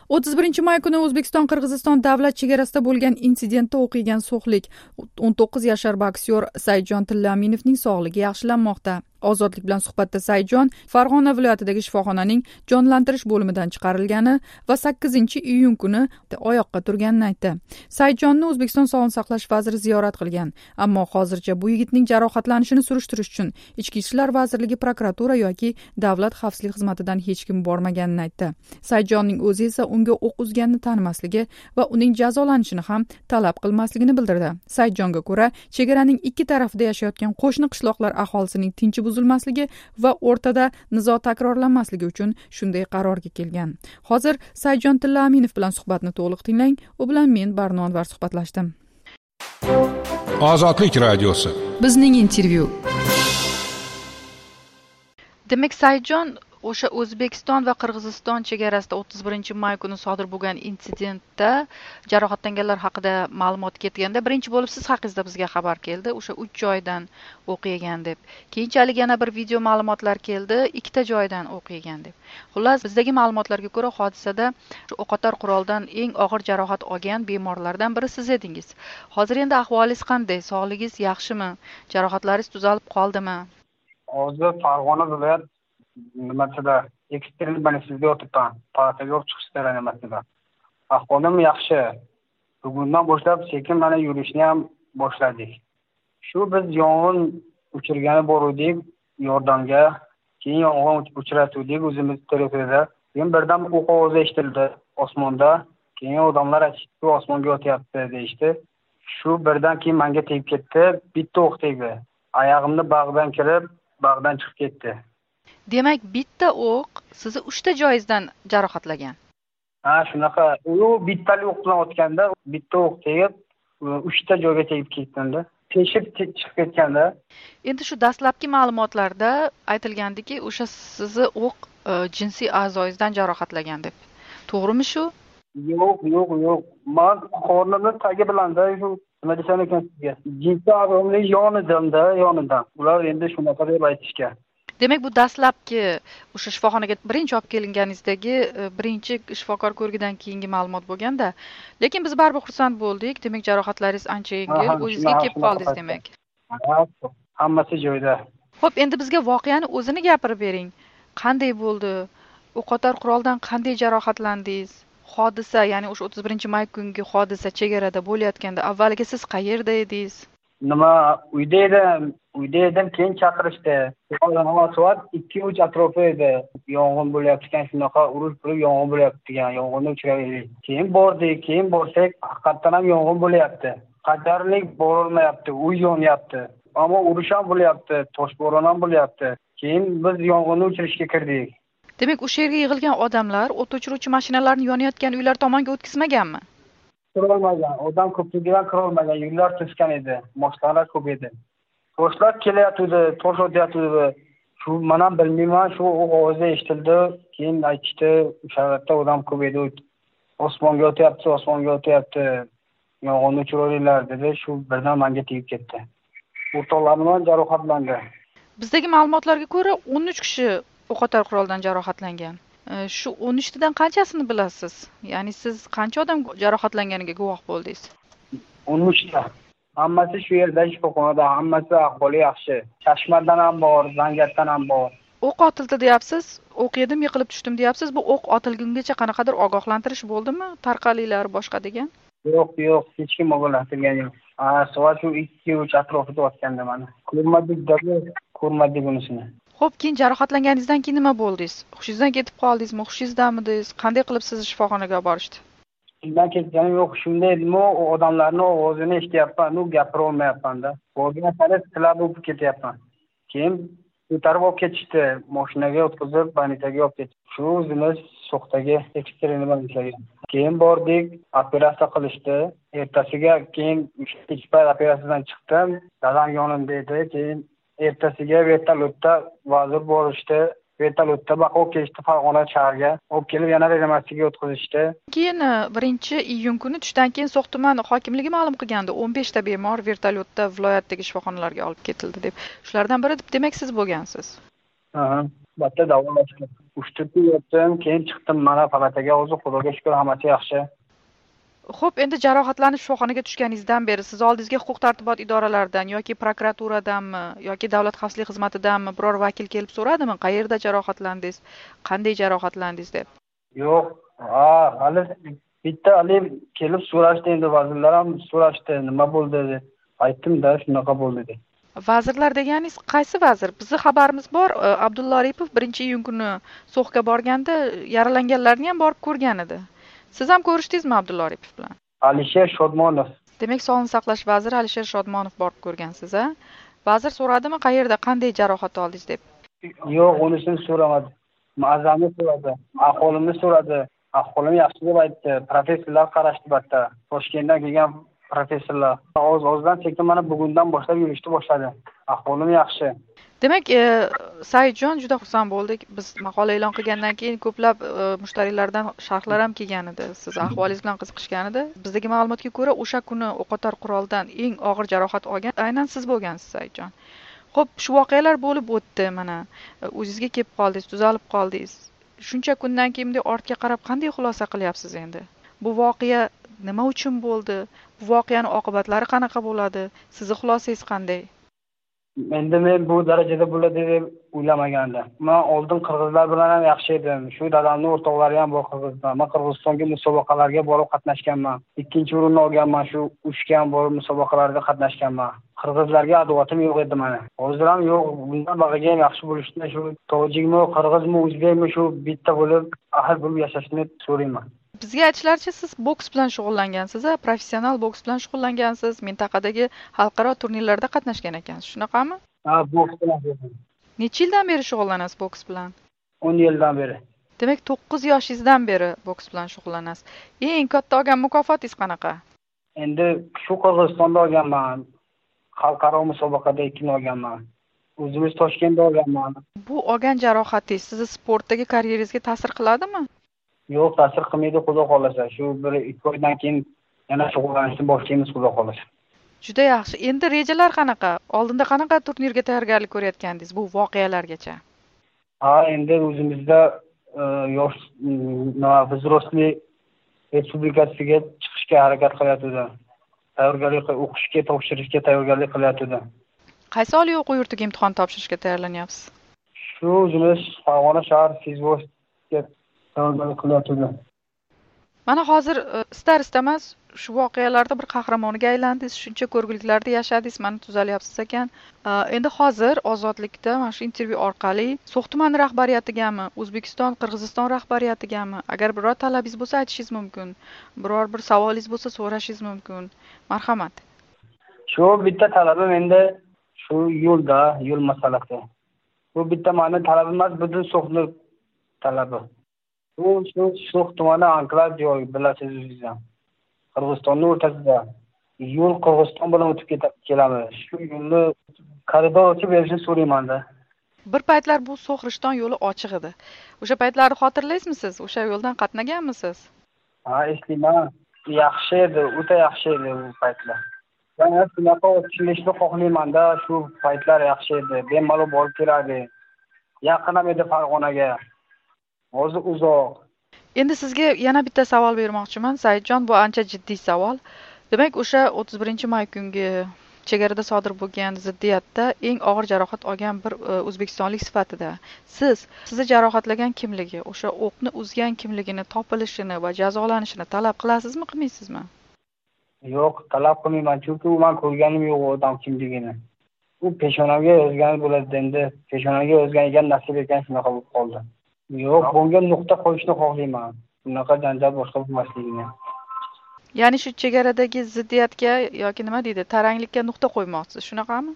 31 may kuni O'zbekiston-Qirg'iziston davlat chegarasida bo'lgan insidentda o'qigan so'xlik 19 yashar boksyor Saidjon Tillaminovning sog'ligi yaxshilanmoqda. Ozodlik bilan suhbatda Saidjon Farg'ona viloyatidagi shifoxonaning jonlantirish bo'limidan chiqarilgani va 8-iyun kuni oyoqqa turganini aytdi. Saidjonni O'zbekiston Sog'liqni saqlash vaziri ziyorat qilgan, ammo hozircha bu yigitning jarohatlanishini surishtirish uchun Ichki ishlar vazirligi, prokuratura yoki davlat xavfsizlik xizmatidan hech kim bormaganini aytdi. Saidjonning o'zi esa unga o'q uzganini tanimasligi va uning jazolanishini ham talab qilmasligini bildirdi. Saidjonga ko'ra, chegaraning ikki tarafida yashayotgan qo'shni qishloqlar aholisining tinchi buzilmasligi va o'rtada nizo takrorlanmasligi uchun shunday qarorga kelgan. Hozir Saidjon Tillaminov bilan suhbatni to'liq tinglang. U bilan men Barno Anvar suhbatlashdim. Ozodlik radiosi. Bizning intervyu. Demak, Saidjon o'sha O'zbekiston va Qirg'iziston chegarasida 31-may kuni sodir bo'lgan insidentda jarohatlanganlar haqida ma'lumot ketganda birinchi bo'lib siz haqingizda bizga xabar keldi, o'sha 3 joydan o'q yegan deb. Keyinchalik yana bir video ma'lumotlar keldi, 2 joydan o'q yegan deb. Xullas, bizdagi ma'lumotlarga ko'ra hodisada o'qotar quroldan eng og'ir jarohat olgan bemorlardan biri siz edingiz. Hozir endi ahvolingiz qanday? Sog'lig'ingiz yaxshimi? Jarohatlaringiz tuzalib qoldimi? Hozir Farg'ona viloyat nimasida ekstremal bolnitsada o'tiribman. Palataga chiqishda nimasida. Ahvolim yaxshi. Bugundan boshlab sekin mana yurishni ham boshladik. Shu biz yong'in o'chirgani boruvdik yordamga, keyin yong'in o'chiratuvdik o'zimiz tarafida. Keyin birdan o'q ovozi eshitildi osmonda. Keyin odamlar aytishdi, osmonga o'tyapti deyishdi. Shu birdan keyin menga tegib ketdi, bitta o'q tegdi. Oyog'imni bag'dan kirib, bag'dan chiqib ketdi. Demak, bitta o'q sizni 3 joyingizdan jarohatlagan. Ha, shunaqa. U bittali o'q bilan otganda, bitta o'q tegib, 3 joyga tegib ketganda, teshib chiqib ketganda. Endi shu dastlabki ma'lumotlarda aytilgandiki, o'sha sizni o'q jinsiy a'zoyingizdan jarohatlagan deb. To'g'rimi shu? Yo'q. Men qornimni tagi bilanda shu nima desam ekan sizga? Jinsiy a'zoyimning yonidan. Ular endi shunaqa deb aytishgan. Demak, bu dastlabki o'sha shifoxonaga birinchi olib kelinganingizdagi birinchi shifokor ko'rgidan keyingi ma'lumot bo'lganda, lekin biz baribir xursand bo'ldik. Demak, jarohatlaringiz ancha yengil, o'zingizga kelib qoldingiz demak. Hammasi joyida. Xo'p, endi bizga voqeani o'zini gapirib bering. Qanday bo'ldi? O'qotar quroldan qanday jarohatlandingiz? Hodisa, ya'ni o'sha 31-may kungi hodisa chegarada bo'layotganda avvaliga siz qayerda edingiz? Nima, uyda edim, keyin chaqirishdi. Soat 2-3 atrofi edi. Yong'in bo'lyapti ekan, shunaqa urush bo'lib yong'in bo'lyapti ekan, yong'inni o'chiraylik. Keyin borsak, haqiqatdan ham yong'in bo'lyapti. Qadarlik borolmayapti, uy yonyapti. Ammo urush ham bo'lyapti, toshbo'ron ham bo'lyapti. Keyin biz yong'inni o'chirishga kirdik. Demak, o'sha yerga yig'ilgan odamlar o't o'chiruvchi mashinalarni yonayotgan uylar tomonga o'tkazmaganmi? Kirolmagan, odam ko'pligidan kirolmagan, yo'llar to'sgan edi, mashinalar ko'p edi. Toshlar kelyapti, tosh o'tyapti. Shu men ham bilmayman, shu ovozi eshitildi, keyin aytishdi, o'sha yerda odam ko'p edi. Osmonga o'tyapti. Yong'inni o'chirayliklar dedi, shu birdan menga tegib ketdi. O'rtoqlarim ham jarohatlandi. Bizdagi ma'lumotlarga ko'ra 13 kishi o'qotar quroldan jarohatlangan. Shu 13 dan qanchasini bilasiz? Ya'ni siz qancha odam jarohatlanganiga guvoh bo'ldingiz? 13 ta. Hammasi shu yerda shifoxonada, hammasi ahvoli yaxshi. Chashmadan ham bor, Zangiotdan ham bor. O'q otildi deyapsiz, o'q yedim, yiqilib tushdim deyapsiz. Bu o'q otilgungacha qanaqadir ogohlantirish bo'ldimi? Tarqalinglar boshqa degan? Yo'q, hech kim ogohlantirgan yo'q. Soat shu 2-3 atrofida o'tganda mana. Ko'rmadik unisini. Xo'p, keyin jarohatlanganingizdan keyin nima bo'ldingiz? Hushingizdan ketib qoldingizmi? Hushingizdamidingiz? Qanday qilib sizni shifoxonaga olib borishdi? Shundan ketganim yo'q, shunday edimi, odamlarning ovozini eshityapman, gapira olmayapman-da. Borgan sari tilab o'pib ketyapman. Keyin ko'tarib olib ketishdi, mashinaga o'tkazib, banitaga olib ketdi. Shu o'zimiz So'xdagi ekstremal bolnitsaga. Keyin bordik, operatsiya qilishdi. Ertasiga keyin kechpay operatsiyadan chiqdim, dadam yonimda edi. Keyin ertasiga vertolyotda vazir borishdi. Vertolyotda olib kelishdi Farg'ona shahriga. Olib kelib yana reanimatsiyaga o'tkazishdi. Keyin 1-iyun kuni tushdan keyin So'x tumani hokimligi ma'lum qilgandi, 15 ta bemor vertolyotda viloyatdagi shifoxonalarga olib ketildi deb. Shulardan biri demak siz bo'lgansiz. Batta davolashdi. 3-4 kun yotdim, keyin chiqdim mana palataga. O'zi Xudoga shukr, hammasi yaxshi. Xo'p, endi jarohatlanib shifoxonaga tushganingizdan beri siz oldingizga huquq-tartibot idoralaridan yoki prokuraturadanmi yoki davlat xavfsizlik xizmatidanmi biror vakil kelib so'radimi, qayerda jarohatlandingiz, qanday jarohatlandingiz deb? Yo'q, hali bitta hali kelib so'rashdi, endi vazirlar ham so'rashdi, nima bo'ldi deb. Aytdim-da, shunaqa bo'ldi deb. Vazirlar deganingiz qaysi vazir? Bizni xabarimiz bor, Abdulla Aripov 1-iyun kuni So'xga borganda yaralanganlarni ham borib ko'rgan edi. Siz ham ko'rishdingizmi Abdulla Aripov bilan? Alisher Shodmonov. Demak, Sog'liqni saqlash vaziri Alisher Shodmonov borib ko'rgansiz, a? Vazir so'radimi, qayerda, qanday jarohat oldingiz deb? Yo'q, unisini so'ramadi. Ma'zamni so'radi, ahvolimni so'radi. Ahvolim yaxshi deb aytdi. Professorlar qarashdi battar. Toshkentdan kelgan professorlar. O'z-o'zidan sekin mana bugundan boshlab yurishni boshladi. Ahvolim yaxshi. Demak, Saidjon juda xursand bo'ldik. Biz maqola e'lon qilgandan keyin ko'plab mushtariylardan sharhlar ham kelgan edi. Siz ahvolingiz bilan qiziqishgan edi. Bizdagi ma'lumotga ko'ra, o'sha kuni o'qotar quroldan eng og'ir jarohat olgan aynan siz bo'lgansiz, Saidjon. Xo'p, shu voqealar bo'lib o'tdi mana. O'zingizga kelib qoldingiz, tuzalib qoldingiz. Shuncha kundan keyin bunday ortga qarab qanday xulosa qilyapsiz endi? Bu voqea nima uchun bo'ldi? Bu voqeaning oqibatlari qanaqa bo'ladi? Sizning xulosangiz qanday? Endi men bu darajada bo'ladi deb o'ylamagandim. Men oldin qirg'izlar bilan ham yaxshi edim. Shu dadamning o'rtoqlari ham bor Qirg'iziston. Men Qirg'izistonga musobaqalarga borib qatnashganman. 2-o'rinni olganman, shu Ushga ham borib musobaqalarda qatnashganman. Qirg'izlarga adovatim yo'q edi meni. Hozir ham yo'q. Bundan baqaga ham yaxshi bo'lishni, shu tojikmi, qirg'izmi, o'zbekmi shu bitta bo'lib, ahil bo'lib yashashni so'rayman. Bizga aytishlaricha, siz boks bilan shug'ullangansiz, professional boks bilan shug'ullangansiz, mintaqadagi xalqaro turnirlarda qatnashgan ekansiz, shunaqami? Ha, boks bilan. Necha yildan beri shug'ullanasiz boks bilan? 10 yildan beri. Demak, 9 yoshingizdan beri boks bilan shug'ullanasiz. Eng katta olgan mukofotingiz qanaqa? Endi shu Qirg'izistonda olganman. Xalqaro musobaqada 2ni olganman. O'zimiz Toshkentda olganman. Bu olgan jarohatingiz sizni sportdagi karyeringizga ta'sir qiladimi? Yo'q, ta'sir qilmaydi, xudo xolasa. Shu 1-2 oydan keyin yana shug'ullanishni boshlaymiz, xudo xolasa. Juda yaxshi. Endi rejalar qanaqa? Oldinda qanaqa turnirga tayyorgarlik ko'rayotgandingiz bu voqealargacha? Ha, endi o'zimizda yosh vzrostli respublikasiga chiqishga harakat qilyapmiz. Tayyorgarlik o'qishga, topshirishga tayyorgarlik qilyapmiz. Qaysi oliy o'quv yurtiga imtihon topshirishga tayyorlanyapsiz? Shu o'zimiz Farg'ona shahar Fizvostga tayyorgarlik qilyapmiz. Mana hozir istar istamas shu voqealarda bir qahramoniga aylandingiz, shuncha ko'rguliklarda yashadingiz, mana tuzalyapsiz ekan. Endi hozir ozodlikda mana shu intervyu orqali So'x tumani rahbariyatigami, O'zbekiston, Qirg'iziston rahbariyatigami agar biror talabingiz bo'lsa aytishingiz mumkin. Biror bir savolingiz bo'lsa so'rashingiz mumkin. Marhamat. Shu bitta talabim endi shu yo'l masalasi. Bu bitta meni talabim emas, butun So'xning talabi. Bu So'x tumani anklav joy, bilasiz o'zingizdan. Qirg'izistonning o'rtasida yo'l Qirg'iziston bilan o'tib kelamiz. Shu yo'lni koridor ochib berishni so'rayman-da. Bir paytlar bu So'x-Rishton yo'li ochiq edi. O'sha paytlarni xotirlaysizmi siz? O'sha yo'ldan qatnaganmisiz? Ha, eslayman. Yaxshi edi, o'ta yaxshi edi u paytlar. Men shunaqa o'tishni xohlayman-da, shu paytlar yaxshi edi. Bemalol borib kelardi. Yaqin ham edi Farg'onaga. Hozir uzoq. Endi sizga yana bitta savol bermoqchiman, Saidjon, bu ancha jiddiy savol. Demak, o'sha 31-may kungi chegarada sodir bo'lgan ziddiyatda eng og'ir jarohat olgan bir o'zbekistonlik sifatida sizni jarohatlagan kimligi, o'sha o'qni uzgan kimligini topilishini va jazolanishini talab qilasizmi, qilmaysizmi? Yo'q, talab qilmayman, chunki men ko'rganim yo'q odam kimligini. U peshonamga yozgani bo'ladi, endi peshonamga yozgan ekan, nasib ekan shunaqa bo'lib qoldi. Yo'q, bunga nuqta qo'yishni xohlayman. Bunaqa janjal boshqa bo'lmasligini. Ya'ni shu chegaradagi ziddiyatga yoki nima deydi, taranglikka nuqta qo'ymoqchisiz, shunaqami?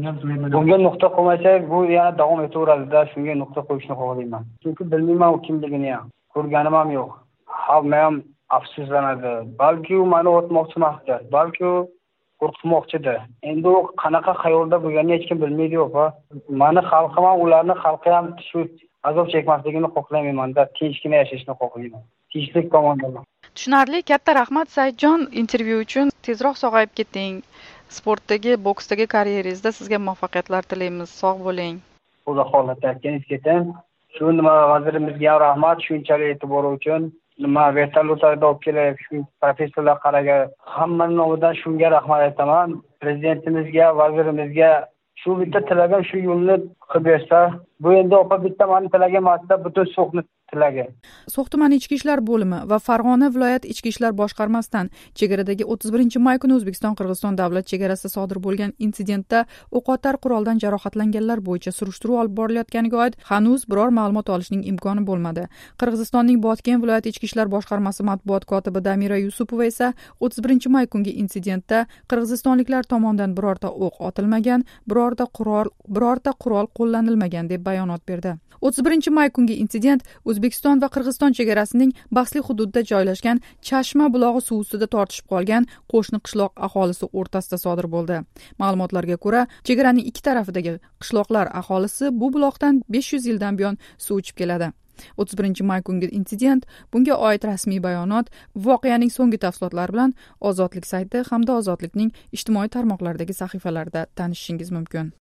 Bunga nuqta qo'ymasak, bu yana davom etaveradi-da, shunga nuqta qo'yishni xohlayman. Chunki bilmayman u kimligini ham, ko'rganim ham yo'q. Hamma ham afsuslanadi. Balki u meni o'tmoqchi emasdi, balki u qo'rqitmoqchidir. Endi u qanaqa xayolda bo'lganini hech kim bilmaydi-ku. Meni xalqim ham, ularning xalqi ham shu azob chekmasligini xohlamayman-da, tinchgina yashashni xohlayman. Tinchlik tomondan. Tushunarli, katta rahmat Saidjon intervyu uchun. Tezroq sog'ayib keting. Sportdagi, boksdagi karyeringizda sizga muvaffaqiyatlar tilaymiz. Sog' bo'ling. Xudo xohlasa, keyin ketin. shu nima vazirimizga ham rahmat shunchalik e'tibori uchun. Nima vertolyotlarda olib kelib shu professorlar qaragan hammaning nomidan shunga rahmat aytaman. Prezidentimizga, vazirimizga shu bitta tilagim shu yo'lni qilib bersa, bu endi bitta mani tilagim emasda butun So'xni tilagi. So'x tumani ichki ishlar bo'limi va Farg'ona viloyat ichki ishlar boshqarmasidan chegaradagi 31 may kuni O'zbekiston-Qirg'iziston davlat chegarasida sodir bo'lgan insidentda o'qotar quroldan jarohatlanganlar bo'yicha surishtiruv olib borilayotganiga oid hanuz biror ma'lumot olishning imkoni bo'lmadi. Qirg'izistonning Botken viloyat ichki ishlar boshqarmasi matbuot kotibi Damira Yusupova esa 31 may kungi insidentda qirg'izistonliklar tomonidan birorta o'q otilmagan, birorta qurol qo'llanilmagan deb bayonot berdi. 31 may kungi insident O'zbekiston va Qirg'iziston chegarasining bahsli hududida joylashgan Chashma bulog'i suv ustida tortishib qolgan qo'shni qishloq aholisi o'rtasida sodir bo'ldi. Ma'lumotlarga ko'ra, chegaraning ikki tarafidagi qishloqlar aholisi bu buloqdan 500 yildan buyon suv ichib keladi. 31 may kungi insident, bunga oid rasmiy bayonot, voqeaning so'nggi tafsilotlari bilan Ozodlik sayti hamda Ozodlikning ijtimoiy tarmoqlardagi sahifalarida tanishishingiz mumkin.